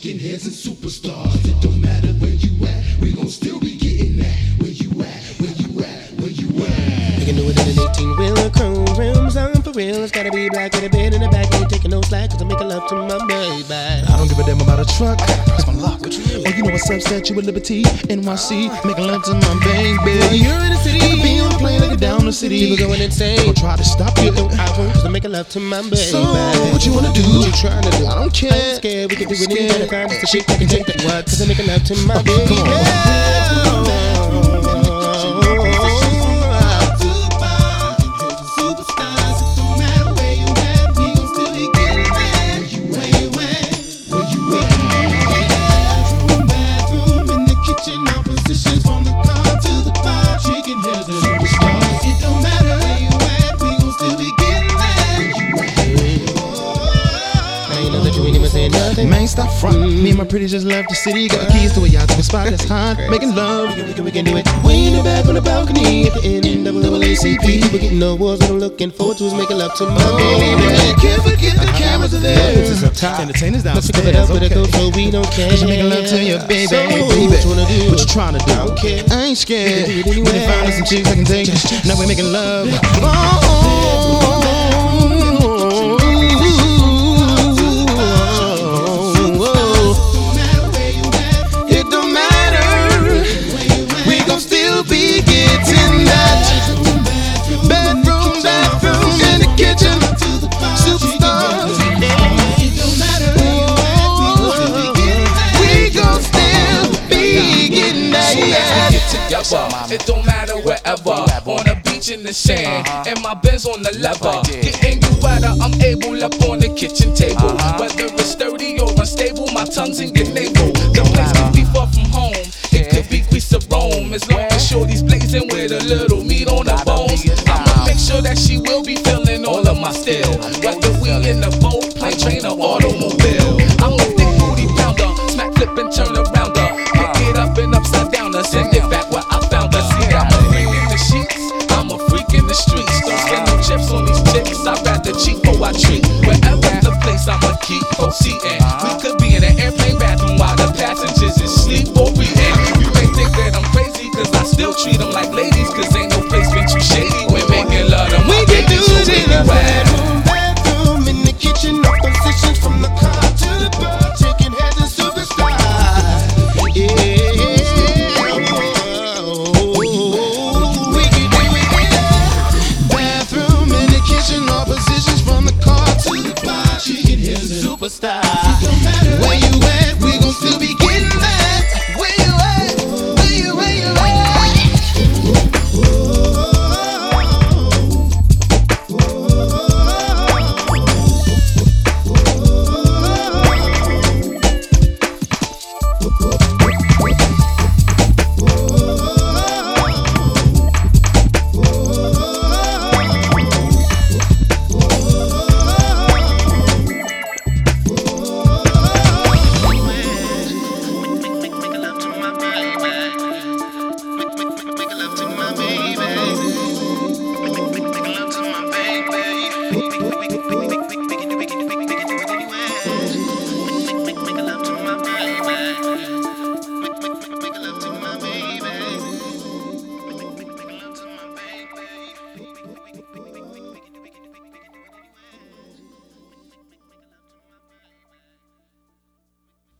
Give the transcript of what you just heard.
chicken heads and superstars. It don't matter where you at, we gon' still be getting that. Where you at, where you at, where you at. We can do it in an 18-wheeler, chrome rims on for real. It's gotta be black with a bed in the back. Ain't taking no slack, cause I'm making love to my baby. I don't give a damn about a truck. That's my luck. Oh, you know what's up, Statue of Liberty, NYC, making love to my baby. Well, you're in the city, you be on the plane like down the city. People going insane. Don't try to stop you. No, I won't, cause I'm making love to my baby. So, what you wanna do? What you trying to do? I don't care. I ain't scared, we can do it any kind of time. It's the shit that can take that what? Cause I'm making love to my baby. Come on. Man, stop frontin'. Me and my pretty just left the city. Got the keys to a yacht to a spot that's hot. Making love, we can do it. Way in the back on the balcony at the NAACP. People getting awards, what I'm looking forward to is making love to my baby. You can't forget the cameras are there. This is up top. Entertainers Let's downstairs. pick it up with a coat so we don't care. Cause you making love to your baby, So, baby. what you wanna do? What you trying to do? I don't care. I ain't scared. We can do it We anywhere. can find us some chicks I can take. Now we're making love. It don't matter. We gon' still be getting that bedroom, in the kitchen, superstars. We gon' still be getting that. Together. It don't matter wherever, on the beach in the sand, and my Benz on the lever. Getting you wetter, I'm able up on the kitchen table. Whether it's sturdy or unstable, my tongue's in your navel. The place could be far from home, it could be Greece or Rome. As long as shorty's blazing with a little meat on the bones, I'ma make sure that she will be feeling all of my steel. Whether we in the